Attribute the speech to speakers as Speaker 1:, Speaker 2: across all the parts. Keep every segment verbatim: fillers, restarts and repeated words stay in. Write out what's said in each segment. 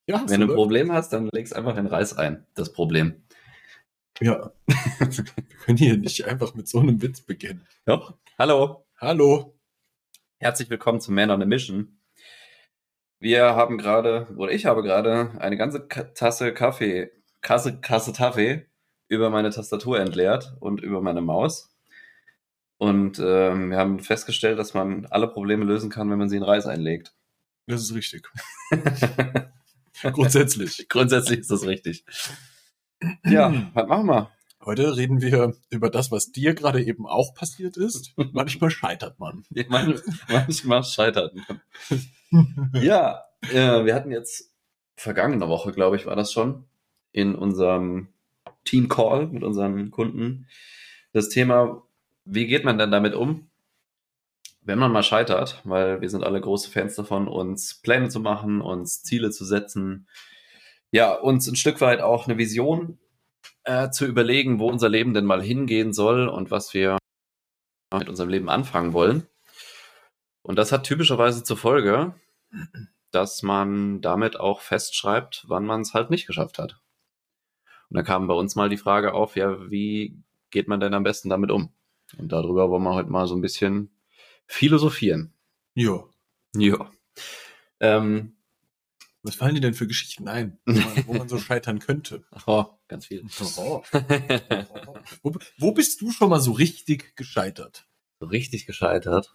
Speaker 1: Ja,
Speaker 2: Wenn
Speaker 1: so
Speaker 2: du ein Problem hast, dann legst einfach in Reis ein, das Problem.
Speaker 1: Ja, wir können hier nicht einfach mit so einem Witz beginnen.
Speaker 2: Doch. Hallo.
Speaker 1: Hallo.
Speaker 2: Herzlich willkommen zu Man on a Mission. Wir haben gerade, oder ich habe gerade eine ganze Ka- Tasse Kaffee, Kasse, Kasse Kaffee über meine Tastatur entleert und über meine Maus. Und ähm, wir haben festgestellt, dass man alle Probleme lösen kann, wenn man sie in Reis einlegt.
Speaker 1: Das ist richtig. Grundsätzlich.
Speaker 2: Grundsätzlich ist das richtig. Ja, was machen wir?
Speaker 1: Heute reden wir über das, was dir gerade eben auch passiert ist. Manchmal scheitert man.
Speaker 2: Man, manchmal scheitert man. Ja, äh, wir hatten jetzt vergangene Woche, glaube ich, war das schon, in unserem Team Call mit unseren Kunden das Thema, wie geht man denn damit um, wenn man mal scheitert, weil wir sind alle große Fans davon, uns Pläne zu machen, uns Ziele zu setzen, ja, uns ein Stück weit auch eine Vision äh, zu überlegen, wo unser Leben denn mal hingehen soll und was wir mit unserem Leben anfangen wollen. Und das hat typischerweise zur Folge, dass man damit auch festschreibt, wann man es halt nicht geschafft hat. Und da kam bei uns mal die Frage auf, ja, wie geht man denn am besten damit um? Und darüber wollen wir heute mal so ein bisschen philosophieren.
Speaker 1: Ja.
Speaker 2: Ja. Ähm,
Speaker 1: Was fallen dir denn für Geschichten ein, wo man, wo man so scheitern könnte?
Speaker 2: oh, ganz viel.
Speaker 1: Oh. Wo, wo bist du schon mal so richtig gescheitert?
Speaker 2: So richtig gescheitert.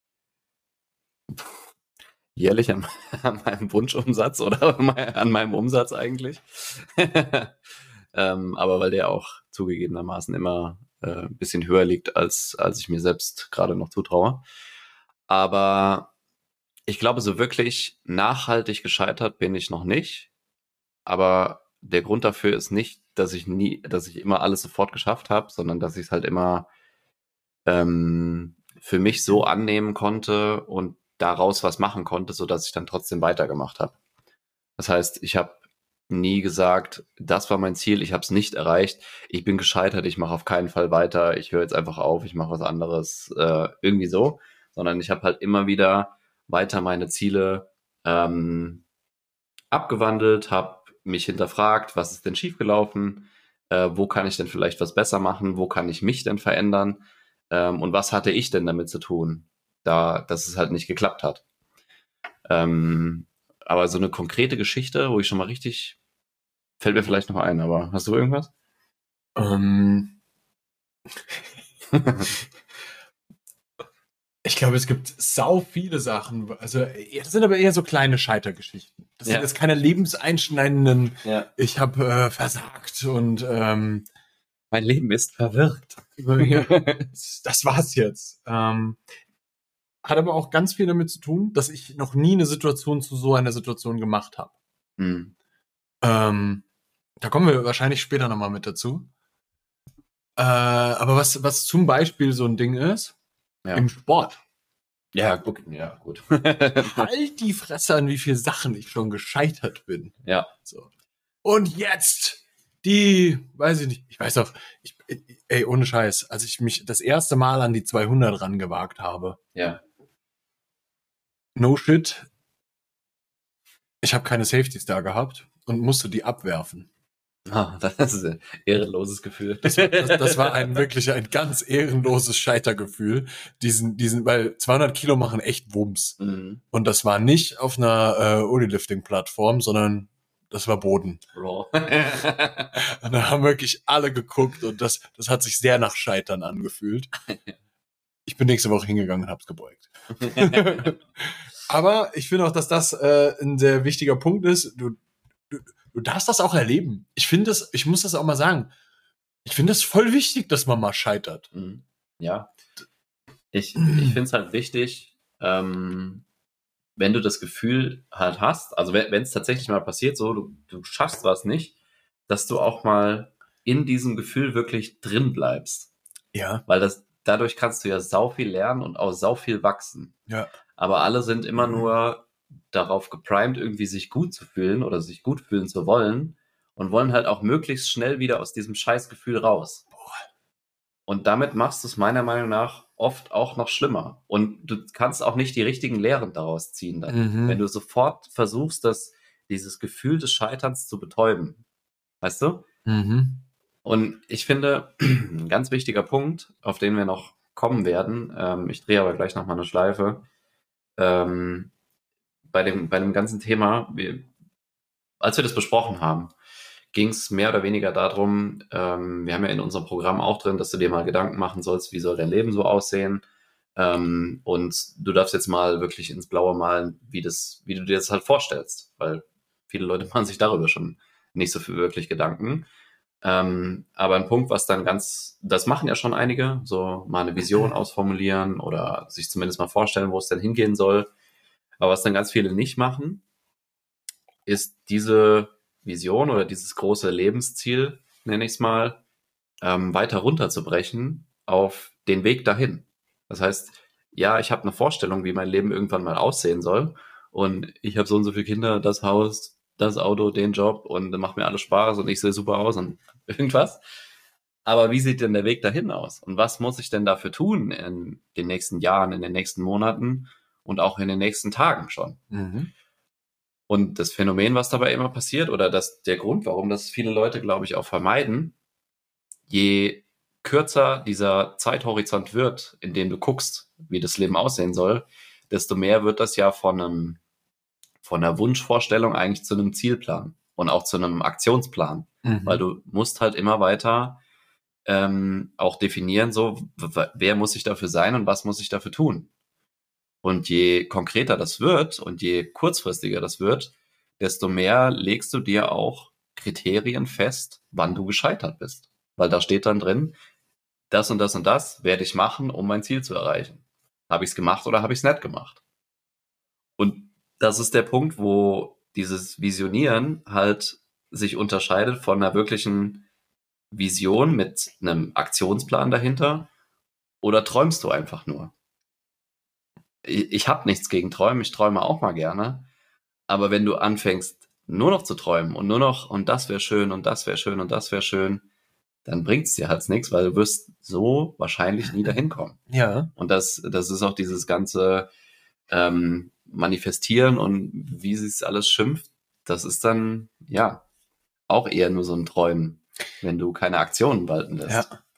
Speaker 2: Jährlich an, an meinem Wunschumsatz oder an meinem Umsatz eigentlich. ähm, aber weil der auch zugegebenermaßen immer äh, ein bisschen höher liegt, als, als ich mir selbst gerade noch zutraue. Aber ich glaube, so wirklich nachhaltig gescheitert bin ich noch nicht. Aber der Grund dafür ist nicht, dass ich nie, dass ich immer alles sofort geschafft habe, sondern dass ich es halt immer ähm, für mich so annehmen konnte und daraus was machen konnte, so dass ich dann trotzdem weitergemacht habe. Das heißt, ich habe nie gesagt, das war mein Ziel, ich habe es nicht erreicht, ich bin gescheitert, ich mache auf keinen Fall weiter, ich höre jetzt einfach auf, ich mache was anderes, äh, irgendwie so, sondern ich habe halt immer wieder weiter meine Ziele ähm, abgewandelt, habe mich hinterfragt, was ist denn schiefgelaufen, äh, wo kann ich denn vielleicht was besser machen, wo kann ich mich denn verändern ähm, und was hatte ich denn damit zu tun, da, dass es halt nicht geklappt hat. Ähm, aber so eine konkrete Geschichte, wo ich schon mal richtig, fällt mir vielleicht noch ein, aber hast du irgendwas?
Speaker 1: Ähm, ich glaube, es gibt sau viele Sachen. Also, das sind aber eher so kleine Scheitergeschichten. Das
Speaker 2: Ja.
Speaker 1: sind jetzt keine lebenseinschneidenden,
Speaker 2: Ja.
Speaker 1: ich habe äh, versagt und ähm,
Speaker 2: Mein Leben ist verwirrt.
Speaker 1: das war's jetzt. Ähm, hat aber auch ganz viel damit zu tun, dass ich noch nie eine Situation zu so einer Situation gemacht habe.
Speaker 2: Hm.
Speaker 1: Ähm, da kommen wir wahrscheinlich später nochmal mit dazu. Äh, aber was, was zum Beispiel so ein Ding ist,
Speaker 2: Ja.
Speaker 1: im Sport.
Speaker 2: Ja, okay, ja, gut.
Speaker 1: Halt die Fresse an, wie viele Sachen ich schon gescheitert bin.
Speaker 2: Ja.
Speaker 1: So. Und jetzt die, weiß ich nicht, ich weiß auch, ich, ey, ohne Scheiß, als ich mich das erste Mal an die zweihundert rangewagt habe,
Speaker 2: Ja.
Speaker 1: no shit, ich habe keine Safeties da gehabt und musste die abwerfen.
Speaker 2: Ah, das ist ein ehrenloses Gefühl.
Speaker 1: Das, das, das war ein wirklich ein ganz ehrenloses Scheitergefühl. Diesen, diesen, weil zweihundert Kilo machen echt Wumms.
Speaker 2: Mhm.
Speaker 1: Und das war nicht auf einer äh, Ulilifting-Plattform, sondern das war Boden.
Speaker 2: Raw.
Speaker 1: Und da haben wirklich alle geguckt und das, das hat sich sehr nach Scheitern angefühlt. Ich bin nächste Woche hingegangen und hab's gebeugt. Aber ich finde auch, dass das äh, ein sehr wichtiger Punkt ist. Du, du, du darfst das auch erleben. Ich finde das, ich muss das auch mal sagen. Ich finde es voll wichtig, dass man mal scheitert.
Speaker 2: Mhm. Ja. Ich, ich finde es halt wichtig, ähm, wenn du das Gefühl halt hast, also wenn es tatsächlich mal passiert, so du, du schaffst was nicht, dass du auch mal in diesem Gefühl wirklich drin bleibst.
Speaker 1: Ja.
Speaker 2: Weil das dadurch kannst du ja sau viel lernen und auch sau viel wachsen.
Speaker 1: Ja.
Speaker 2: Aber alle sind immer nur darauf geprimed, irgendwie sich gut zu fühlen oder sich gut fühlen zu wollen und wollen halt auch möglichst schnell wieder aus diesem Scheißgefühl raus. Und damit machst du es meiner Meinung nach oft auch noch schlimmer. Und du kannst auch nicht die richtigen Lehren daraus ziehen dann.
Speaker 1: Mhm.
Speaker 2: Wenn du sofort versuchst, das dieses Gefühl des Scheiterns zu betäuben. Weißt du?
Speaker 1: Mhm.
Speaker 2: Und ich finde, ein ganz wichtiger Punkt, auf den wir noch kommen werden, ähm, ich drehe aber gleich nochmal eine Schleife, ähm, bei dem, bei dem ganzen Thema, wir, als wir das besprochen haben, ging es mehr oder weniger darum, ähm, wir haben ja in unserem Programm auch drin, dass du dir mal Gedanken machen sollst, wie soll dein Leben so aussehen, ähm, und du darfst jetzt mal wirklich ins Blaue malen, wie das, wie du dir das halt vorstellst, weil viele Leute machen sich darüber schon nicht so viel wirklich Gedanken. Ähm, aber ein Punkt, was dann ganz, das machen ja schon einige, so mal eine Vision ausformulieren oder sich zumindest mal vorstellen, wo es denn hingehen soll. Aber was dann ganz viele nicht machen, ist diese Vision oder dieses große Lebensziel, nenne ich es mal, ähm, weiter runterzubrechen auf den Weg dahin. Das heißt, ja, ich habe eine Vorstellung, wie mein Leben irgendwann mal aussehen soll und ich habe so und so viele Kinder, das Haus, das Auto, den Job und dann macht mir alles Spaß und ich sehe super aus und irgendwas. Aber wie sieht denn der Weg dahin aus? Und was muss ich denn dafür tun in den nächsten Jahren, in den nächsten Monaten und auch in den nächsten Tagen schon?
Speaker 1: Mhm.
Speaker 2: Und das Phänomen, was dabei immer passiert, oder das, der Grund, warum das viele Leute, glaube ich, auch vermeiden, je kürzer dieser Zeithorizont wird, in dem du guckst, wie das Leben aussehen soll, desto mehr wird das ja von einem, von einer Wunschvorstellung eigentlich zu einem Zielplan und auch zu einem Aktionsplan,
Speaker 1: Mhm.
Speaker 2: weil du musst halt immer weiter ähm, auch definieren, so w- wer muss ich dafür sein und was muss ich dafür tun. Und je konkreter das wird und je kurzfristiger das wird, desto mehr legst du dir auch Kriterien fest, wann du gescheitert bist. Weil da steht dann drin, das und das und das werde ich machen, um mein Ziel zu erreichen. Habe ich es gemacht oder habe ich es nicht gemacht? Und das ist der Punkt, wo dieses Visionieren halt sich unterscheidet von einer wirklichen Vision mit einem Aktionsplan dahinter, oder träumst du einfach nur? Ich, ich habe nichts gegen Träumen, ich träume auch mal gerne, aber wenn du anfängst nur noch zu träumen und nur noch und das wäre schön und das wäre schön und das wäre schön, dann bringt's dir halt nichts, weil du wirst so wahrscheinlich nie dahin kommen.
Speaker 1: Ja.
Speaker 2: Und das, das ist auch dieses ganze ähm, Manifestieren und wie sie es alles schimpft, das ist dann, ja, auch eher nur so ein Träumen, wenn du keine Aktionen walten lässt.
Speaker 1: Ja.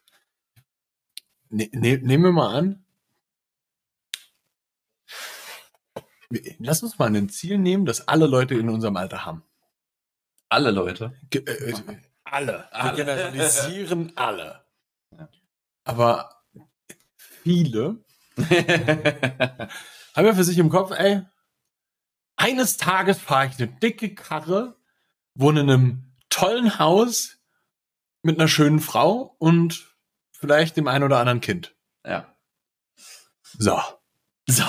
Speaker 1: Ne, ne, nehmen wir mal an, wir- lass uns mal ein Ziel nehmen, das alle Leute in unserem Alter haben.
Speaker 2: Alle Leute.
Speaker 1: Ge äh, äh, alle.
Speaker 2: Alle.
Speaker 1: Wir generalisieren alle.
Speaker 2: Ja.
Speaker 1: Aber viele haben ja für sich im Kopf, ey, eines Tages fahre ich eine dicke Karre, wohne in einem tollen Haus mit einer schönen Frau und vielleicht dem einen oder anderen Kind.
Speaker 2: Ja.
Speaker 1: So.
Speaker 2: So.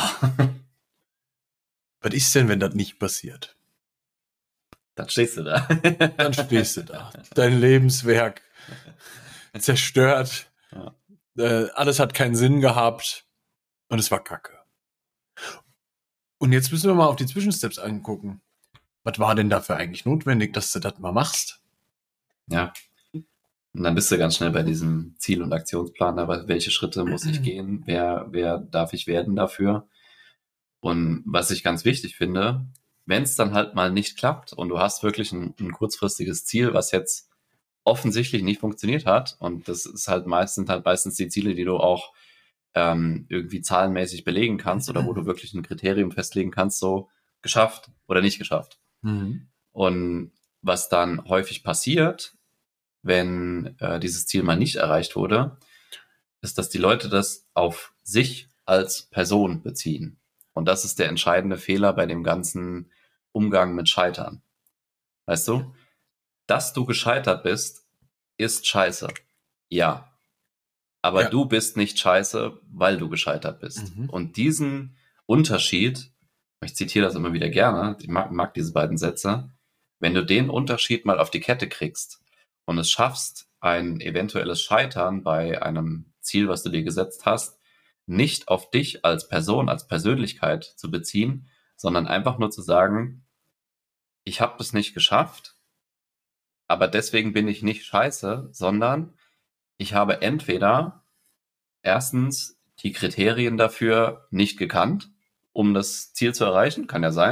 Speaker 1: Was ist denn, wenn das nicht passiert?
Speaker 2: Dann stehst du da.
Speaker 1: Dann stehst du da. Dein Lebenswerk zerstört.
Speaker 2: Ja.
Speaker 1: Äh, alles hat keinen Sinn gehabt. Und es war kacke. Und jetzt müssen wir mal auf die Zwischensteps angucken. Was war denn dafür eigentlich notwendig, dass du das mal machst?
Speaker 2: Ja. Und dann bist du ganz schnell bei diesem Ziel- und Aktionsplan, aber welche Schritte muss ich gehen? Wer, wer darf ich werden dafür? Und was ich ganz wichtig finde, wenn es dann halt mal nicht klappt und du hast wirklich ein, ein kurzfristiges Ziel, was jetzt offensichtlich nicht funktioniert hat, und das ist halt meistens, sind halt meistens die Ziele, die du auch ähm, irgendwie zahlenmäßig belegen kannst oder wo du wirklich ein Kriterium festlegen kannst, so geschafft oder nicht geschafft.
Speaker 1: Mhm.
Speaker 2: Und was dann häufig passiert, wenn äh, dieses Ziel mal nicht erreicht wurde, ist, dass die Leute das auf sich als Person beziehen. Und das ist der entscheidende Fehler bei dem ganzen Umgang mit Scheitern. Weißt du, dass du gescheitert bist, ist scheiße. Ja. Aber
Speaker 1: Ja.
Speaker 2: du bist nicht scheiße, weil du gescheitert bist.
Speaker 1: Mhm.
Speaker 2: Und diesen Unterschied, ich zitiere das immer wieder gerne, ich mag, mag diese beiden Sätze, wenn du den Unterschied mal auf die Kette kriegst und es schaffst, ein eventuelles Scheitern bei einem Ziel, was du dir gesetzt hast, nicht auf dich als Person, als Persönlichkeit zu beziehen, sondern einfach nur zu sagen, ich habe das nicht geschafft, aber deswegen bin ich nicht scheiße, sondern ich habe entweder erstens die Kriterien dafür nicht gekannt, um das Ziel zu erreichen, kann ja sein.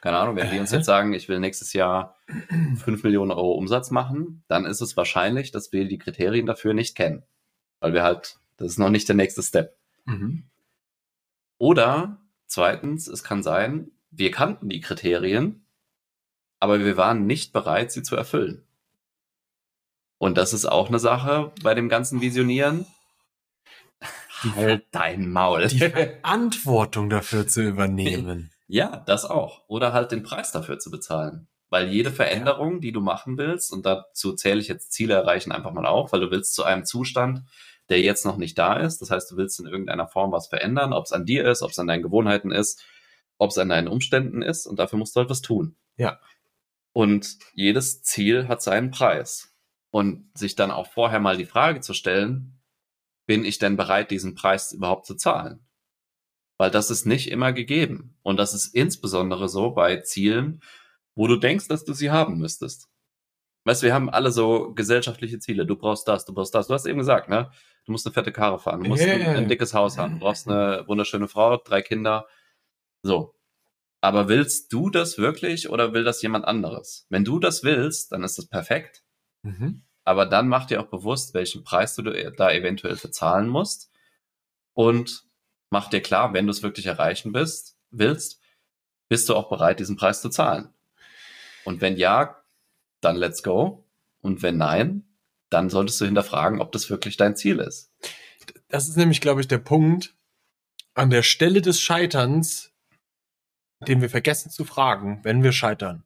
Speaker 2: Keine Ahnung, wenn wir uns jetzt sagen, ich will nächstes Jahr fünf Millionen Euro Umsatz machen, dann ist es wahrscheinlich, dass wir die Kriterien dafür nicht kennen. Weil wir halt, das ist noch nicht der nächste Step.
Speaker 1: Mhm.
Speaker 2: Oder zweitens, es kann sein, wir kannten die Kriterien, aber wir waren nicht bereit, sie zu erfüllen. Und das ist auch eine Sache bei dem ganzen Visionieren. Halt dein Maul.
Speaker 1: Die Verantwortung dafür zu übernehmen.
Speaker 2: Ja, das auch. Oder halt den Preis dafür zu bezahlen. Weil jede Veränderung, die du machen willst, und dazu zähle ich jetzt Ziele erreichen einfach mal auf, weil du willst zu einem Zustand, der jetzt noch nicht da ist. Das heißt, du willst in irgendeiner Form was verändern, ob es an dir ist, ob es an deinen Gewohnheiten ist, ob es an deinen Umständen ist. Und dafür musst du halt was tun.
Speaker 1: Ja.
Speaker 2: Und jedes Ziel hat seinen Preis. Und sich dann auch vorher mal die Frage zu stellen, bin ich denn bereit, diesen Preis überhaupt zu zahlen? Weil das ist nicht immer gegeben. Und das ist insbesondere so bei Zielen, wo du denkst, dass du sie haben müsstest. Weißt du, wir haben alle so gesellschaftliche Ziele. Du brauchst das, du brauchst das. Du hast eben gesagt, ne? Du musst eine fette Karre fahren, du musst
Speaker 1: Yeah.
Speaker 2: ein, ein dickes Haus haben, du brauchst eine wunderschöne Frau, drei Kinder. So. Aber willst du das wirklich oder will das jemand anderes? Wenn du das willst, dann ist das perfekt.
Speaker 1: Mhm.
Speaker 2: Aber dann mach dir auch bewusst, welchen Preis du da eventuell bezahlen musst. Und mach dir klar, wenn du es wirklich erreichen bist, willst, bist du auch bereit, diesen Preis zu zahlen. Und wenn ja, dann let's go. Und wenn nein, dann solltest du hinterfragen, ob das wirklich dein Ziel ist.
Speaker 1: Das ist nämlich, glaube ich, der Punkt an der Stelle des Scheiterns, den wir vergessen zu fragen, wenn wir scheitern.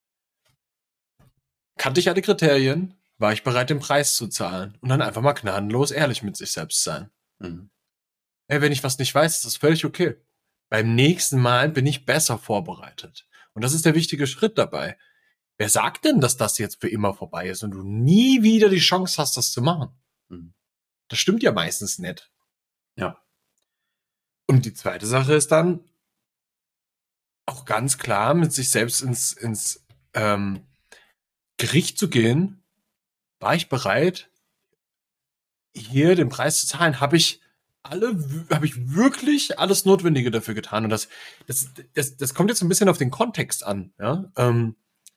Speaker 1: Kannte ich alle Kriterien? War ich bereit, den Preis zu zahlen? Und dann einfach mal gnadenlos ehrlich mit sich selbst sein.
Speaker 2: Mhm.
Speaker 1: Hey, wenn ich was nicht weiß, ist das völlig okay. Beim nächsten Mal bin ich besser vorbereitet. Und das ist der wichtige Schritt dabei. Wer sagt denn, dass das jetzt für immer vorbei ist und du nie wieder die Chance hast, das zu machen?
Speaker 2: Mhm.
Speaker 1: Das stimmt ja meistens nicht.
Speaker 2: Ja.
Speaker 1: Und die zweite Sache ist dann auch ganz klar mit sich selbst ins, ins ähm, Gericht zu gehen. War ich bereit, hier den Preis zu zahlen? Habe ich alle, habe ich wirklich alles Notwendige dafür getan? Und das, das, das, das kommt jetzt ein bisschen auf den Kontext an. Ja? Ähm,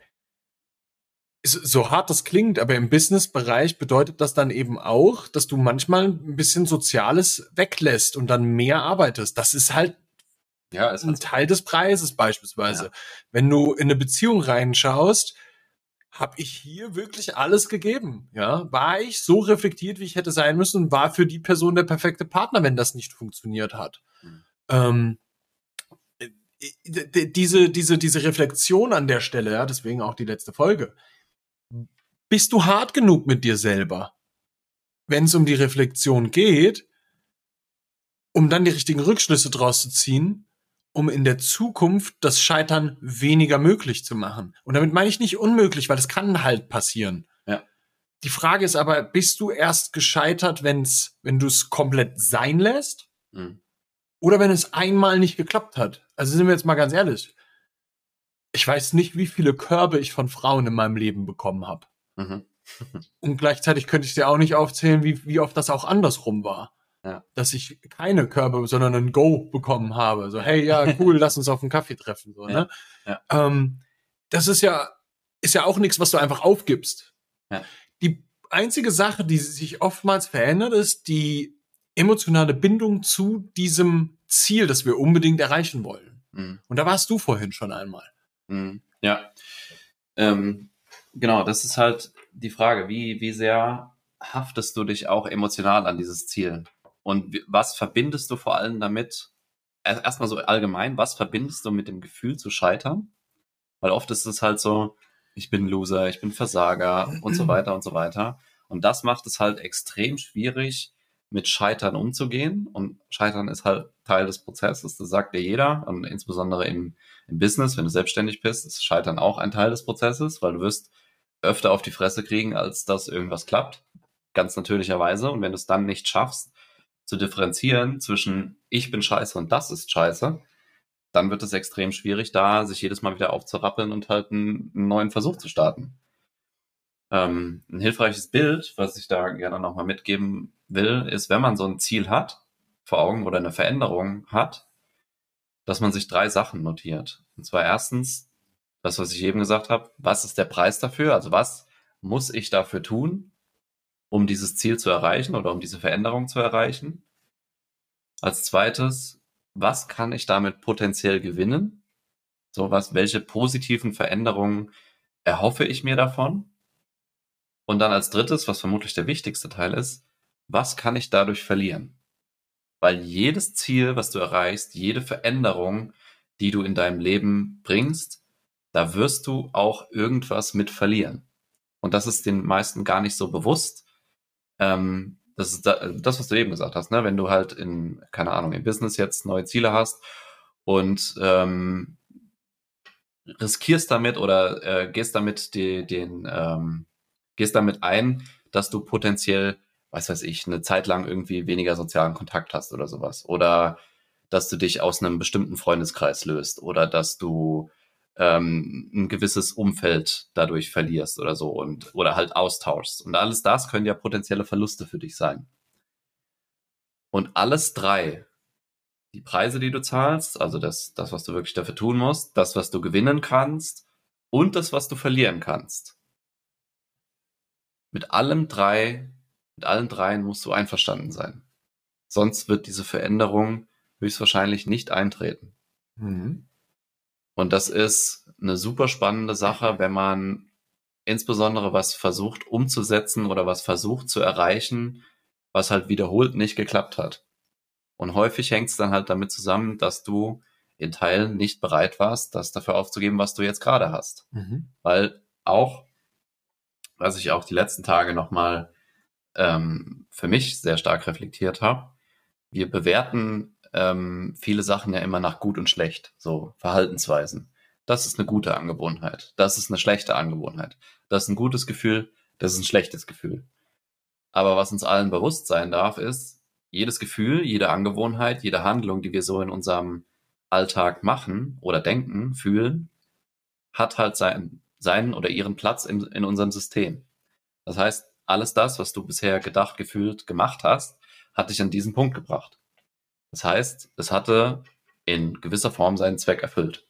Speaker 1: so hart das klingt, aber im Business-Bereich bedeutet das dann eben auch, dass du manchmal ein bisschen Soziales weglässt und dann mehr arbeitest. Das ist halt
Speaker 2: Ja, ist
Speaker 1: ein
Speaker 2: halt so.
Speaker 1: Teil des Preises beispielsweise.
Speaker 2: Ja.
Speaker 1: Wenn du in eine Beziehung reinschaust, habe ich hier wirklich alles gegeben? Ja, war ich so reflektiert, wie ich hätte sein müssen und war für die Person der perfekte Partner, wenn das nicht funktioniert hat?
Speaker 2: Mhm.
Speaker 1: Ähm, diese, diese, diese Reflexion an der Stelle, ja, deswegen auch die letzte Folge. Bist du hart genug mit dir selber, wenn es um die Reflexion geht, um dann die richtigen Rückschlüsse draus zu ziehen, um in der Zukunft das Scheitern weniger möglich zu machen? Und damit meine ich nicht unmöglich, weil das kann halt passieren.
Speaker 2: Ja.
Speaker 1: Die Frage ist aber, bist du erst gescheitert, wenn's, wenn du es komplett sein lässt?
Speaker 2: Mhm.
Speaker 1: Oder wenn es einmal nicht geklappt hat? Also sind wir jetzt mal ganz ehrlich. Ich weiß nicht, wie viele Körbe ich von Frauen in meinem Leben bekommen habe.
Speaker 2: Mhm.
Speaker 1: Und gleichzeitig könnte ich dir auch nicht aufzählen, wie, wie oft das auch andersrum war.
Speaker 2: Ja.
Speaker 1: Dass ich keine Körbe, sondern ein Go bekommen habe. So, hey, ja, cool, lass uns auf einen Kaffee treffen. So,
Speaker 2: Ja.
Speaker 1: ne?
Speaker 2: Ja.
Speaker 1: Ähm, das ist ja, ist ja auch nichts, was du einfach aufgibst.
Speaker 2: Ja.
Speaker 1: Die einzige Sache, die sich oftmals verändert, ist die emotionale Bindung zu diesem Ziel, das wir unbedingt erreichen wollen.
Speaker 2: Mhm.
Speaker 1: Und da warst du vorhin schon einmal.
Speaker 2: Mhm. Ja. Ähm, genau, das ist halt die Frage, wie, wie sehr haftest du dich auch emotional an dieses Ziel? Und wie, was verbindest du vor allem damit? Erst- Erstmal so allgemein, was verbindest du mit dem Gefühl zu scheitern? Weil oft ist es halt so, ich bin Loser, ich bin Versager und so weiter und so weiter. Und das macht es halt extrem schwierig, mit Scheitern umzugehen. Und Scheitern ist halt Teil des Prozesses, das sagt dir jeder. Und insbesondere im, im Business, wenn du selbstständig bist, ist Scheitern auch ein Teil des Prozesses, weil du wirst öfter auf die Fresse kriegen, als dass irgendwas klappt. Ganz natürlicherweise. Und wenn du es dann nicht schaffst, zu differenzieren zwischen ich bin scheiße und das ist scheiße, dann wird es extrem schwierig, da sich jedes Mal wieder aufzurappeln und halt einen, einen neuen Versuch zu starten. Ähm, ein hilfreiches Bild, was ich da gerne nochmal mitgeben will, ist, wenn man so ein Ziel hat, vor Augen oder eine Veränderung hat, dass man sich drei Sachen notiert. Und zwar erstens das, was ich eben gesagt habe, was ist der Preis dafür? Also was muss ich dafür tun, um dieses Ziel zu erreichen oder um diese Veränderung zu erreichen? Als zweites, was kann ich damit potenziell gewinnen? So was, welche positiven Veränderungen erhoffe ich mir davon? Und dann als drittes, was vermutlich der wichtigste Teil ist, was kann ich dadurch verlieren? Weil jedes Ziel, was du erreichst, jede Veränderung, die du in deinem Leben bringst, da wirst du auch irgendwas mit verlieren. Und das ist den meisten gar nicht so bewusst. Ähm, das ist da, das, was du eben gesagt hast, ne? Wenn du halt in, keine Ahnung, im Business jetzt neue Ziele hast und ähm, riskierst damit oder äh, gehst damit die, den, ähm, gehst damit ein, dass du potenziell, was weiß ich, eine Zeit lang irgendwie weniger sozialen Kontakt hast oder sowas. Oder dass du dich aus einem bestimmten Freundeskreis löst oder dass du ähm, ein gewisses Umfeld dadurch verlierst oder so und oder halt austauschst. Und alles das können ja potenzielle Verluste für dich sein. Und alles drei, die Preise, die du zahlst, also das, das, was du wirklich dafür tun musst, das, was du gewinnen kannst und das, was du verlieren kannst. Mit allem drei, mit allen dreien musst du einverstanden sein. Sonst wird diese Veränderung höchstwahrscheinlich nicht eintreten.
Speaker 1: Mhm.
Speaker 2: Und das ist eine super spannende Sache, wenn man insbesondere was versucht umzusetzen oder was versucht zu erreichen, was halt wiederholt nicht geklappt hat. Und häufig hängt es dann halt damit zusammen, dass du in Teilen nicht bereit warst, das dafür aufzugeben, was du jetzt gerade hast.
Speaker 1: Mhm.
Speaker 2: Weil auch, was ich auch die letzten Tage nochmal ähm, für mich sehr stark reflektiert habe, wir bewerten ähm, viele Sachen ja immer nach gut und schlecht, so Verhaltensweisen. Das ist eine gute Angewohnheit, das ist eine schlechte Angewohnheit, das ist ein gutes Gefühl, das ist ein schlechtes Gefühl. Aber was uns allen bewusst sein darf, ist, jedes Gefühl, jede Angewohnheit, jede Handlung, die wir so in unserem Alltag machen oder denken, fühlen, hat halt sein, seinen oder ihren Platz in, in unserem System. Das heißt, alles das, was du bisher gedacht, gefühlt, gemacht hast, hat dich an diesen Punkt gebracht. Das heißt, es hatte in gewisser Form seinen Zweck erfüllt.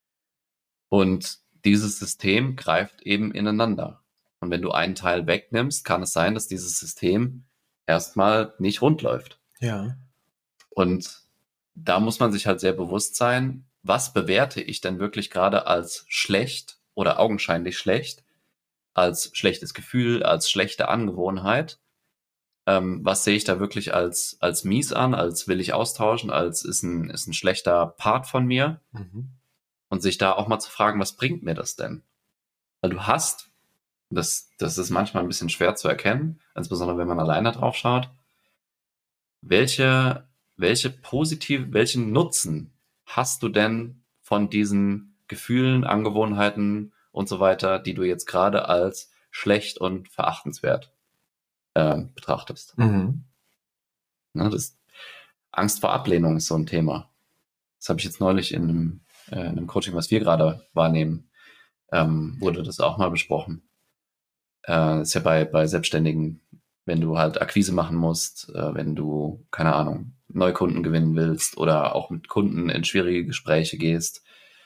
Speaker 2: Und dieses System greift eben ineinander. Und wenn du einen Teil wegnimmst, kann es sein, dass dieses System erstmal nicht rund läuft.
Speaker 1: Ja.
Speaker 2: Und da muss man sich halt sehr bewusst sein, was bewerte ich denn wirklich gerade als schlecht oder augenscheinlich schlecht, als schlechtes Gefühl, als schlechte Angewohnheit. Ähm, was sehe ich da wirklich als, als mies an, als will ich austauschen, als ist ein, ist ein schlechter Part von mir?
Speaker 1: Mhm.
Speaker 2: Und sich da auch mal zu fragen, was bringt mir das denn? Weil du hast, das, das ist manchmal ein bisschen schwer zu erkennen, insbesondere wenn man alleine drauf schaut, welche, welche positive, welchen Nutzen hast du denn von diesen Gefühlen, Angewohnheiten und so weiter, die du jetzt gerade als schlecht und verachtenswert äh, betrachtest?
Speaker 1: Mhm.
Speaker 2: Ne, das Angst vor Ablehnung ist so ein Thema. Das habe ich jetzt neulich in einem, äh, in einem Coaching, was wir gerade wahrnehmen, ähm, wurde das auch mal besprochen. Äh, ist ja bei, bei Selbstständigen, wenn du halt Akquise machen musst, äh, wenn du, keine Ahnung, Neukunden gewinnen willst oder auch mit Kunden in schwierige Gespräche gehst,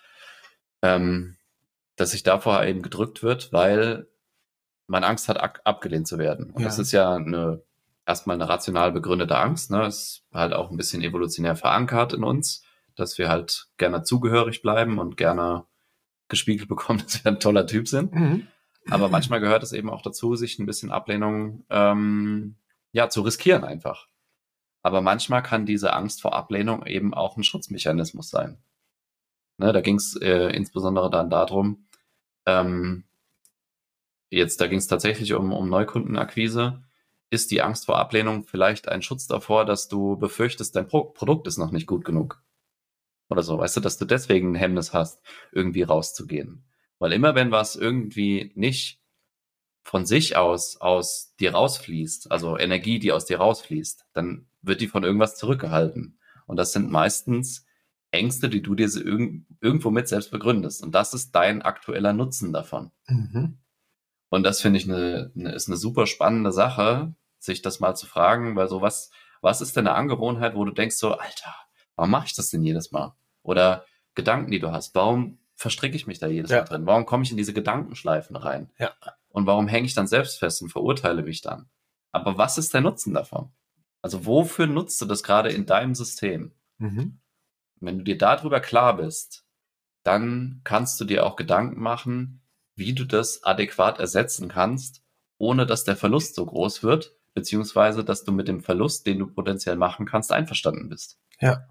Speaker 2: ähm, dass sich davor eben gedrückt wird, weil man Angst hat, ab abgelehnt zu werden. Und
Speaker 1: Ja.
Speaker 2: das ist ja eine erstmal eine rational begründete Angst, ne? Ist halt auch ein bisschen evolutionär verankert in uns, dass wir halt gerne zugehörig bleiben und gerne gespiegelt bekommen, dass wir ein toller Typ sind.
Speaker 1: Mhm.
Speaker 2: Aber manchmal gehört es eben auch dazu, sich ein bisschen Ablehnung ähm, ja zu riskieren einfach. Aber manchmal kann diese Angst vor Ablehnung eben auch ein Schutzmechanismus sein. Ne, da ging es äh, insbesondere dann darum, ähm, jetzt da ging es tatsächlich um, um Neukundenakquise. Ist die Angst vor Ablehnung vielleicht ein Schutz davor, dass du befürchtest, dein Pro Produkt ist noch nicht gut genug? Oder so, weißt du, dass du deswegen ein Hemmnis hast, irgendwie rauszugehen. Weil immer wenn was irgendwie nicht von sich aus aus dir rausfließt, also Energie, die aus dir rausfließt, dann wird die von irgendwas zurückgehalten. Und das sind meistens Ängste, die du dir so irg irgendwo mit selbst begründest. Und das ist dein aktueller Nutzen davon.
Speaker 1: Mhm.
Speaker 2: Und das finde ich eine, eine, ist eine super spannende Sache, sich das mal zu fragen, weil so was, was ist denn eine Angewohnheit, wo du denkst so, Alter, warum mache ich das denn jedes Mal? Oder Gedanken, die du hast, warum verstricke ich mich da jedes
Speaker 1: Ja.
Speaker 2: Mal drin? Warum komme ich in diese Gedankenschleifen rein?
Speaker 1: Ja.
Speaker 2: Und warum hänge ich dann selbst fest und verurteile mich dann? Aber was ist der Nutzen davon? Also wofür nutzt du das gerade in deinem System?
Speaker 1: Mhm.
Speaker 2: Wenn du dir darüber klar bist, dann kannst du dir auch Gedanken machen, wie du das adäquat ersetzen kannst, ohne dass der Verlust so groß wird, beziehungsweise dass du mit dem Verlust, den du potenziell machen kannst, einverstanden bist.
Speaker 1: Ja.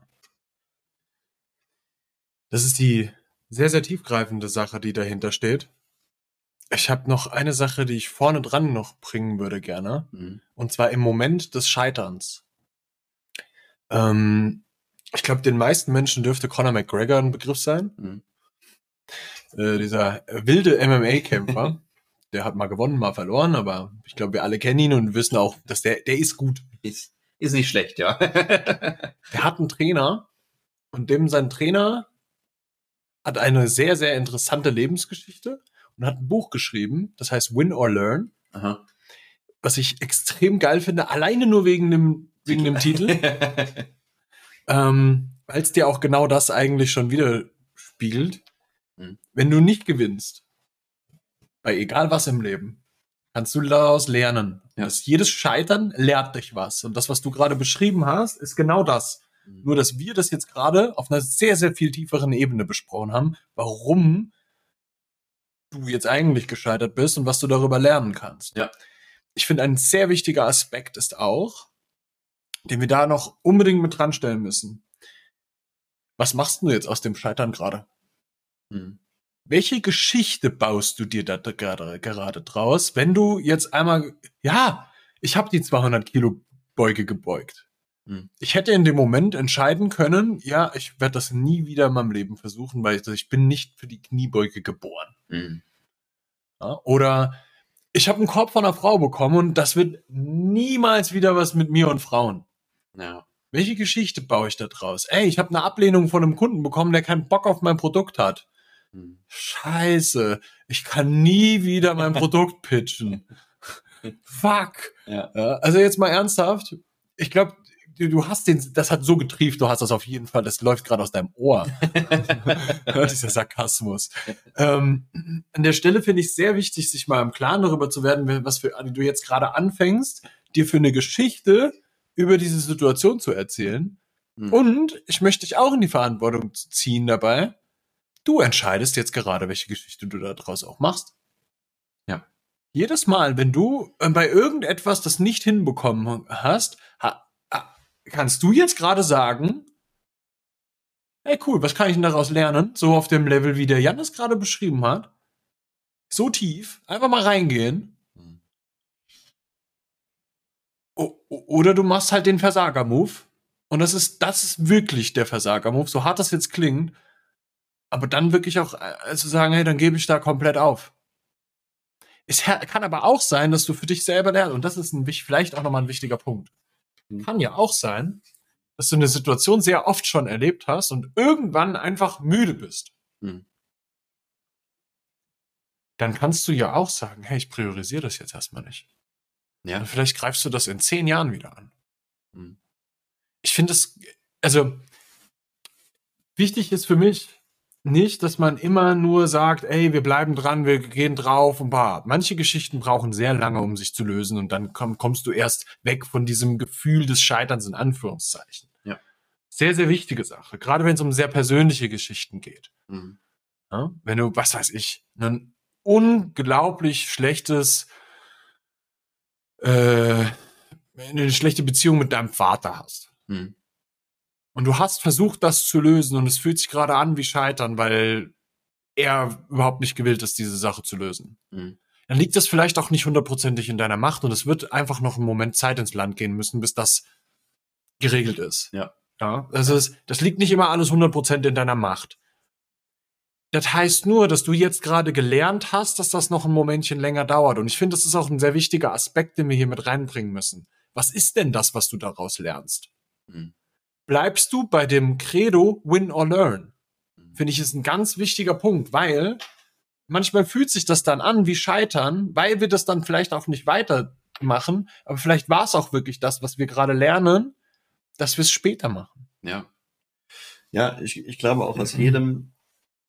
Speaker 1: Das ist die sehr, sehr tiefgreifende Sache, die dahinter steht. Ich habe noch eine Sache, die ich vorne dran noch bringen würde gerne.
Speaker 2: Mhm.
Speaker 1: Und zwar im Moment des Scheiterns. Ähm, ich glaube, den meisten Menschen dürfte Conor McGregor ein Begriff sein.
Speaker 2: Mhm.
Speaker 1: Äh, dieser wilde M M A-Kämpfer. Der hat mal gewonnen, mal verloren, aber ich glaube, wir alle kennen ihn und wissen auch, dass der, der ist gut.
Speaker 2: Ist, ist nicht schlecht, ja.
Speaker 1: Der hat einen Trainer und dem sein Trainer hat eine sehr, sehr interessante Lebensgeschichte und hat ein Buch geschrieben, das heißt Win or Learn,
Speaker 2: Aha.
Speaker 1: was ich extrem geil finde, alleine nur wegen dem, wegen dem Titel, ähm, weil es dir auch genau das eigentlich schon widerspiegelt.
Speaker 2: Mhm.
Speaker 1: Wenn du nicht gewinnst, bei egal was im Leben, kannst du daraus lernen.
Speaker 2: Ja.
Speaker 1: Das, jedes Scheitern lehrt dich was. Und das, was du gerade beschrieben hast, ist genau das.
Speaker 2: Mhm.
Speaker 1: Nur, dass wir das jetzt gerade auf einer sehr, sehr viel tieferen Ebene besprochen haben, warum du jetzt eigentlich gescheitert bist und was du darüber lernen kannst.
Speaker 2: Ja.
Speaker 1: Ich finde, ein sehr wichtiger Aspekt ist auch, den wir da noch unbedingt mit dran stellen müssen. Was machst du jetzt aus dem Scheitern gerade?
Speaker 2: Mhm.
Speaker 1: Welche Geschichte baust du dir da gerade, gerade draus, wenn du jetzt einmal, ja, ich habe die zweihundert Kilo Beuge gebeugt.
Speaker 2: Mhm.
Speaker 1: Ich hätte in dem Moment entscheiden können, ja, ich werde das nie wieder in meinem Leben versuchen, weil ich, ich bin nicht für die Kniebeuge geboren.
Speaker 2: Mhm.
Speaker 1: Ja, oder ich habe einen Korb von einer Frau bekommen und das wird niemals wieder was mit mir und Frauen.
Speaker 2: Ja.
Speaker 1: Welche Geschichte baue ich da draus? Ey, ich habe eine Ablehnung von einem Kunden bekommen, der keinen Bock auf mein Produkt hat.
Speaker 2: Mhm.
Speaker 1: Scheiße, ich kann nie wieder mein Produkt pitchen. Fuck.
Speaker 2: Ja.
Speaker 1: Ja, also jetzt mal ernsthaft. Ich glaube, du, du hast den, das hat so getrieft, du hast das auf jeden Fall, das läuft gerade aus deinem Ohr. Dieser Sarkasmus. Ähm, an der Stelle finde ich es sehr wichtig, sich mal im Klaren darüber zu werden, was für, du jetzt gerade anfängst, dir für eine Geschichte über diese Situation zu erzählen.
Speaker 2: Mhm.
Speaker 1: Und ich möchte dich auch in die Verantwortung ziehen dabei. Du entscheidest jetzt gerade, welche Geschichte du daraus auch machst.
Speaker 2: Ja.
Speaker 1: Jedes Mal, wenn du äh, bei irgendetwas das nicht hinbekommen hast, ha, ha, kannst du jetzt gerade sagen, hey cool, was kann ich denn daraus lernen? So auf dem Level, wie der Jan es gerade beschrieben hat. So tief, einfach mal reingehen.
Speaker 2: Mhm.
Speaker 1: O- oder du machst halt den Versager-Move. Und das ist, das ist wirklich der Versager-Move, so hart das jetzt klingt. Aber dann wirklich auch äh, zu sagen, hey, dann gebe ich da komplett auf. Es kann aber auch sein, dass du für dich selber lernst. Und das ist ein, vielleicht auch nochmal ein wichtiger Punkt.
Speaker 2: Mhm.
Speaker 1: Kann ja auch sein, dass du eine Situation sehr oft schon erlebt hast und irgendwann einfach müde bist.
Speaker 2: Mhm.
Speaker 1: Dann kannst du ja auch sagen, hey, ich priorisiere das jetzt erstmal nicht.
Speaker 2: Ja.
Speaker 1: Und vielleicht greifst du das in zehn Jahren wieder an.
Speaker 2: Mhm.
Speaker 1: Ich finde es, also wichtig ist für mich nicht, dass man immer nur sagt, ey, wir bleiben dran, wir gehen drauf und bah. Manche Geschichten brauchen sehr lange, um sich zu lösen und dann komm, kommst du erst weg von diesem Gefühl des Scheiterns in Anführungszeichen.
Speaker 2: Ja.
Speaker 1: Sehr, sehr wichtige Sache, gerade wenn es um sehr persönliche Geschichten geht.
Speaker 2: Mhm.
Speaker 1: Ja? Wenn du, was weiß ich, ein unglaublich schlechtes, äh, eine schlechte Beziehung mit deinem Vater hast.
Speaker 2: Mhm.
Speaker 1: Und du hast versucht, das zu lösen und es fühlt sich gerade an wie Scheitern, weil er überhaupt nicht gewillt ist, diese Sache zu lösen.
Speaker 2: Mhm.
Speaker 1: Dann liegt das vielleicht auch nicht hundertprozentig in deiner Macht und es wird einfach noch einen Moment Zeit ins Land gehen müssen, bis das geregelt ist.
Speaker 2: Ja.
Speaker 1: Ja, also es, das liegt nicht immer alles hundert Prozent in deiner Macht. Das heißt nur, dass du jetzt gerade gelernt hast, dass das noch ein Momentchen länger dauert. Und ich finde, das ist auch ein sehr wichtiger Aspekt, den wir hier mit reinbringen müssen. Was ist denn das, was du daraus lernst?
Speaker 2: Mhm.
Speaker 1: Bleibst du bei dem Credo Win or Learn?
Speaker 2: Mhm.
Speaker 1: Finde ich, ist ein ganz wichtiger Punkt, weil manchmal fühlt sich das dann an wie Scheitern, weil wir das dann vielleicht auch nicht weitermachen, aber vielleicht war es auch wirklich das, was wir gerade lernen, dass wir es später machen.
Speaker 2: Ja.
Speaker 3: Ja, ich, ich glaube auch aus jedem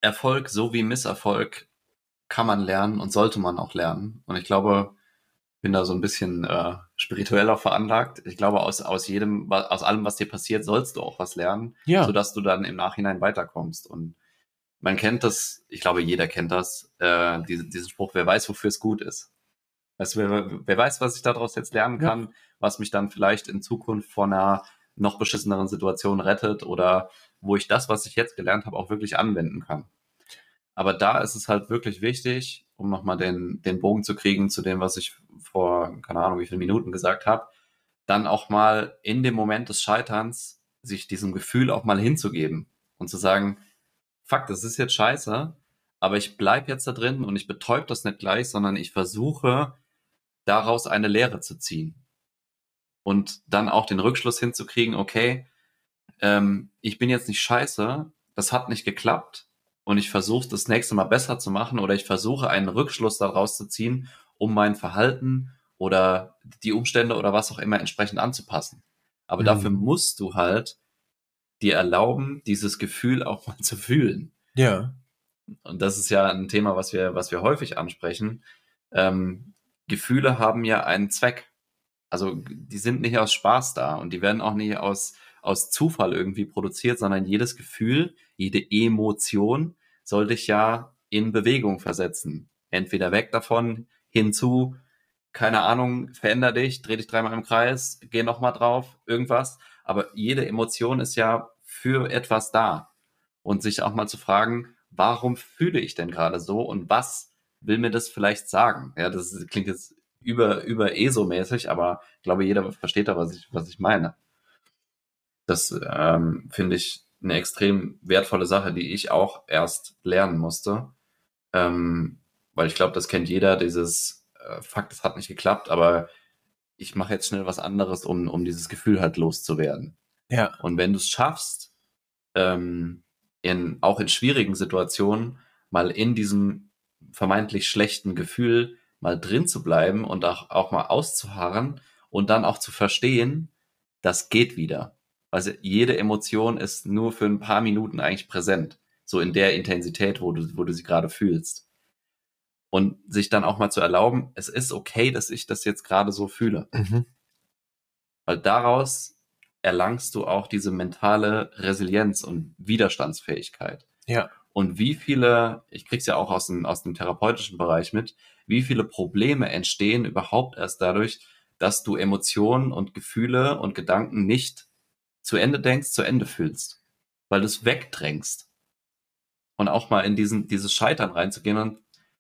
Speaker 2: Erfolg sowie Misserfolg kann man lernen und sollte man auch lernen. Und ich glaube, bin da so ein bisschen äh, spiritueller veranlagt. Ich glaube, aus, aus jedem, aus allem, was dir passiert, sollst du auch was lernen,
Speaker 1: Ja.
Speaker 2: sodass du dann im Nachhinein weiterkommst. Und man kennt das, ich glaube, jeder kennt das, äh, diese, diesen Spruch, wer weiß, wofür es gut ist. Weißt du, wer, wer weiß, was ich daraus jetzt lernen kann, ja. was mich dann vielleicht in Zukunft vor einer noch beschisseneren Situation rettet oder wo ich das, was ich jetzt gelernt habe, auch wirklich anwenden kann. Aber da ist es halt wirklich wichtig, um nochmal den, den Bogen zu kriegen zu dem, was ich vor, keine Ahnung, wie viele Minuten gesagt habe, dann auch mal in dem Moment des Scheiterns sich diesem Gefühl auch mal hinzugeben und zu sagen, fuck, das ist jetzt scheiße, aber ich bleib jetzt da drin und ich betäub das nicht gleich, sondern ich versuche, daraus eine Lehre zu ziehen. Und dann auch den Rückschluss hinzukriegen, okay, ähm, ich bin jetzt nicht scheiße, das hat nicht geklappt und ich versuche das nächste Mal besser zu machen oder ich versuche einen Rückschluss daraus zu ziehen, um mein Verhalten oder die Umstände oder was auch immer entsprechend anzupassen. Aber mhm. dafür musst du halt dir erlauben, dieses Gefühl auch mal zu fühlen.
Speaker 1: Ja.
Speaker 2: Und das ist ja ein Thema, was wir, was wir häufig ansprechen. Ähm, Gefühle haben ja einen Zweck. Also die sind nicht aus Spaß da und die werden auch nicht aus, aus Zufall irgendwie produziert, sondern jedes Gefühl, jede Emotion soll dich ja in Bewegung versetzen. Entweder weg davon, hinzu, keine Ahnung, veränder dich, dreh dich dreimal im Kreis, geh nochmal drauf, irgendwas. Aber jede Emotion ist ja für etwas da. Und sich auch mal zu fragen, warum fühle ich denn gerade so und was will mir das vielleicht sagen? Ja, das klingt jetzt über, über ESO-mäßig, aber ich glaube, jeder versteht da, was ich, was ich meine. Das ähm, finde ich eine extrem wertvolle Sache, die ich auch erst lernen musste. Ähm, weil ich glaube, das kennt jeder, dieses äh, Fakt, es hat nicht geklappt, aber ich mache jetzt schnell was anderes, um, um dieses Gefühl halt loszuwerden.
Speaker 1: Ja.
Speaker 2: Und wenn du es schaffst, ähm, in, auch in schwierigen Situationen mal in diesem vermeintlich schlechten Gefühl mal drin zu bleiben und auch, auch mal auszuharren und dann auch zu verstehen, das geht wieder. Also jede Emotion ist nur für ein paar Minuten eigentlich präsent, so in der Intensität, wo du, wo du sie gerade fühlst. Und sich dann auch mal zu erlauben, es ist okay, dass ich das jetzt gerade so fühle.
Speaker 1: Mhm.
Speaker 2: Weil daraus erlangst du auch diese mentale Resilienz und Widerstandsfähigkeit.
Speaker 1: Ja.
Speaker 2: Und wie viele, ich krieg's ja auch aus dem, aus dem therapeutischen Bereich mit, wie viele Probleme entstehen überhaupt erst dadurch, dass du Emotionen und Gefühle und Gedanken nicht zu Ende denkst, zu Ende fühlst. Weil du es wegdrängst. Und auch mal in diesen, dieses Scheitern reinzugehen und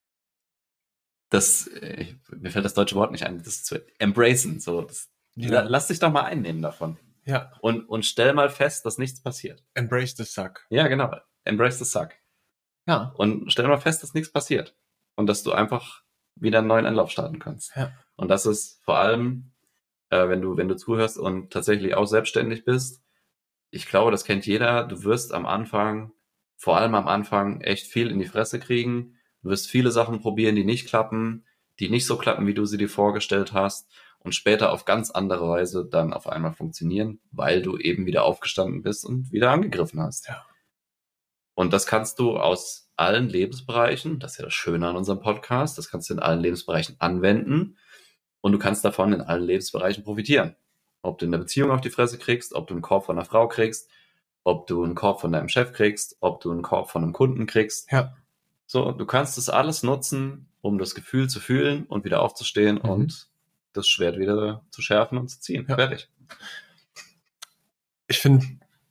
Speaker 2: das, ich, mir fällt das deutsche Wort nicht ein, das zu embracen, so, das,
Speaker 1: ja.
Speaker 2: Lass dich doch mal einnehmen davon.
Speaker 1: Ja.
Speaker 2: Und, und stell mal fest, dass nichts passiert.
Speaker 1: Embrace the suck.
Speaker 2: Ja, genau. Embrace the suck.
Speaker 1: Ja.
Speaker 2: Und stell mal fest, dass nichts passiert. Und dass du einfach wieder einen neuen Anlauf starten kannst.
Speaker 1: Ja.
Speaker 2: Und das ist vor allem, äh, wenn du, wenn du zuhörst und tatsächlich auch selbstständig bist, ich glaube, das kennt jeder, du wirst am Anfang, vor allem am Anfang, echt viel in die Fresse kriegen. Du wirst viele Sachen probieren, die nicht klappen, die nicht so klappen, wie du sie dir vorgestellt hast. Und später auf ganz andere Weise dann auf einmal funktionieren, weil du eben wieder aufgestanden bist und wieder angegriffen hast.
Speaker 1: Ja.
Speaker 2: Und das kannst du aus allen Lebensbereichen, das ist ja das Schöne an unserem Podcast, das kannst du in allen Lebensbereichen anwenden und du kannst davon in allen Lebensbereichen profitieren. Ob du in der Beziehung auf die Fresse kriegst, ob du einen Korb von einer Frau kriegst, ob du einen Korb von deinem Chef kriegst, ob du einen Korb von einem Kunden kriegst.
Speaker 1: Ja.
Speaker 2: So, du kannst das alles nutzen, um das Gefühl zu fühlen und wieder aufzustehen mhm. und das Schwert wieder zu schärfen und zu ziehen.
Speaker 1: Ja.
Speaker 2: Fertig.
Speaker 1: Ich finde,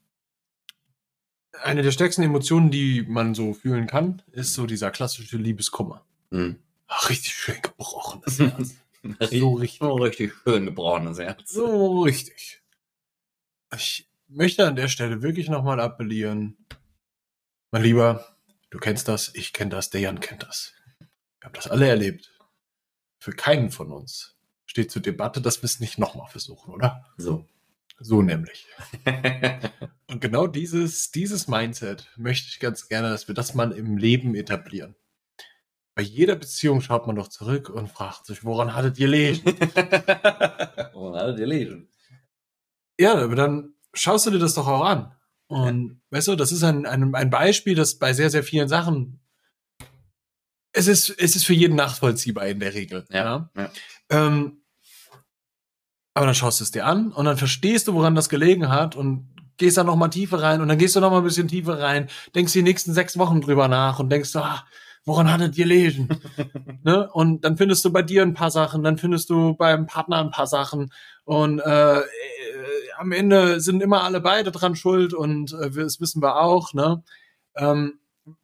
Speaker 1: eine der stärksten Emotionen, die man so fühlen kann, ist so dieser klassische Liebeskummer.
Speaker 2: Mhm.
Speaker 1: Ach, richtig schön gebrochenes Herz.
Speaker 2: so richtig, oh, richtig schön gebrochenes Herz.
Speaker 1: So richtig. Ich möchte an der Stelle wirklich nochmal appellieren. Mein Lieber, du kennst das, ich kenne das, der Jan kennt das. Wir haben das alle erlebt. Für keinen von uns steht zur Debatte, dass wir es nicht nochmal versuchen, oder?
Speaker 2: So.
Speaker 1: So nämlich. Und genau dieses, dieses Mindset möchte ich ganz gerne, dass wir das mal im Leben etablieren. Bei jeder Beziehung schaut man doch zurück und fragt sich, woran hattet ihr gelegen?
Speaker 2: Woran hattet ihr gelegen?
Speaker 1: Ja, aber dann schaust du dir das doch auch an Und ja. weißt du, das ist ein, ein, ein Beispiel, das bei sehr, sehr vielen Sachen, es ist, es ist für jeden nachvollziehbar in der Regel. Ja. ja? ja. Ähm, aber dann schaust du es dir an und dann verstehst du, woran das gelegen hat und gehst dann noch mal tiefer rein und dann gehst du noch mal ein bisschen tiefer rein, denkst die nächsten sechs Wochen drüber nach und denkst, ah, woran hattet ihr gelegen? ne? Und dann findest du bei dir ein paar Sachen, dann findest du beim Partner ein paar Sachen und äh, äh, am Ende sind immer alle beide dran schuld und äh, das wissen wir auch. Ne? Ähm,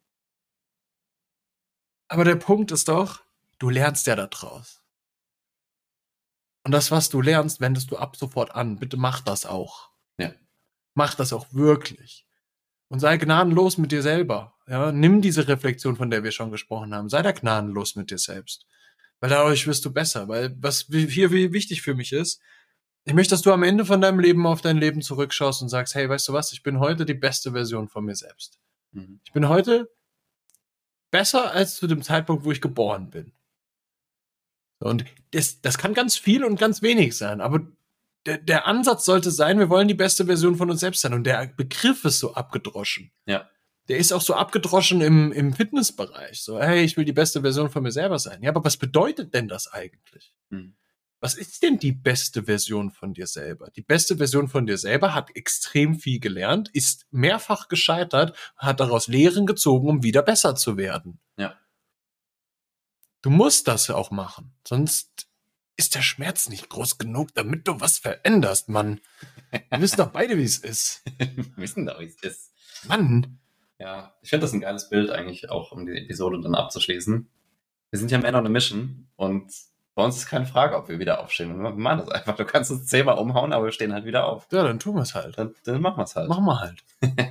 Speaker 1: aber der Punkt ist doch, du lernst ja da draus. Und das, was du lernst, wendest du ab sofort an. Bitte mach das auch.
Speaker 2: Ja.
Speaker 1: Mach das auch wirklich. Und sei gnadenlos mit dir selber. Ja, nimm diese Reflexion, von der wir schon gesprochen haben. Sei da gnadenlos mit dir selbst. Weil dadurch wirst du besser. Weil was hier wichtig für mich ist, ich möchte, dass du am Ende von deinem Leben auf dein Leben zurückschaust und sagst, hey, weißt du was, ich bin heute die beste Version von mir selbst. Mhm. Ich bin heute besser als zu dem Zeitpunkt, wo ich geboren bin. Und das, das kann ganz viel und ganz wenig sein, aber der, der Ansatz sollte sein, wir wollen die beste Version von uns selbst sein. Und der Begriff ist so abgedroschen.
Speaker 2: Ja.
Speaker 1: Der ist auch so abgedroschen im, im Fitnessbereich. So, hey, ich will die beste Version von mir selber sein. Ja, aber was bedeutet denn das eigentlich? Hm. Was ist denn die beste Version von dir selber? Die beste Version von dir selber hat extrem viel gelernt, ist mehrfach gescheitert, hat daraus Lehren gezogen, um wieder besser zu werden.
Speaker 2: Ja.
Speaker 1: Du musst das ja auch machen, sonst ist der Schmerz nicht groß genug, damit du was veränderst, Mann. Wir wissen doch beide, wie es ist.
Speaker 2: Wir wissen doch, wie es ist.
Speaker 1: Mann.
Speaker 2: Ja, ich finde das ein geiles Bild eigentlich, auch um die Episode dann abzuschließen. Wir sind ja Men on a Mission und bei uns ist keine Frage, ob wir wieder aufstehen. Wir machen das einfach. Du kannst uns zehnmal umhauen, aber wir stehen halt wieder auf.
Speaker 1: Ja, dann tun wir es halt.
Speaker 2: Dann, dann machen wir es halt.
Speaker 1: Machen wir halt.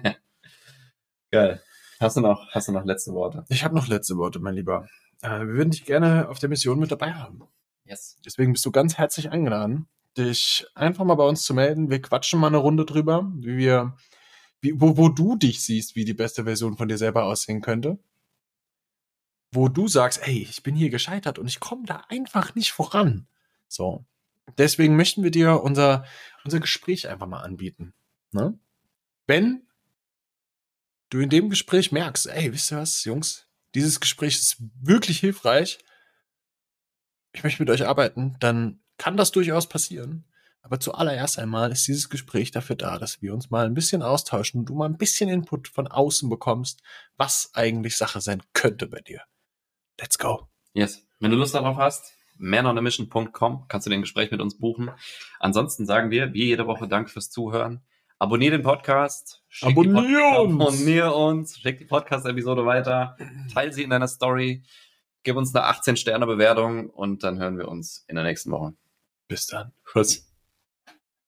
Speaker 2: Geil. Hast du noch, hast du noch letzte Worte?
Speaker 1: Ich habe noch letzte Worte, mein Lieber. Äh, wir würden dich gerne auf der Mission mit dabei haben.
Speaker 2: Yes.
Speaker 1: Deswegen bist du ganz herzlich eingeladen, dich einfach mal bei uns zu melden. Wir quatschen mal eine Runde drüber, wie wir, wie, wo, wo du dich siehst, wie die beste Version von dir selber aussehen könnte. Wo du sagst, ey, ich bin hier gescheitert und ich komme da einfach nicht voran. So. Deswegen möchten wir dir unser, unser Gespräch einfach mal anbieten. Ne? Wenn du in dem Gespräch merkst, ey, wisst ihr was, Jungs? Dieses Gespräch ist wirklich hilfreich. Ich möchte mit euch arbeiten, dann kann das durchaus passieren. Aber zuallererst einmal ist dieses Gespräch dafür da, dass wir uns mal ein bisschen austauschen und du mal ein bisschen Input von außen bekommst, was eigentlich Sache sein könnte bei dir. Let's go.
Speaker 2: Yes. Wenn du Lust darauf hast, men on a mission dot com, kannst du den Gespräch mit uns buchen. Ansonsten sagen wir, wie jede Woche, danke fürs Zuhören. Abonnier den Podcast.
Speaker 1: Abonnier uns.
Speaker 2: Abonnier uns. Schick die Podcast-Episode weiter. Teil sie in deiner Story. Gib uns eine achtzehn Sterne Bewertung und dann hören wir uns in der nächsten Woche.
Speaker 1: Bis dann.
Speaker 2: Tschüss.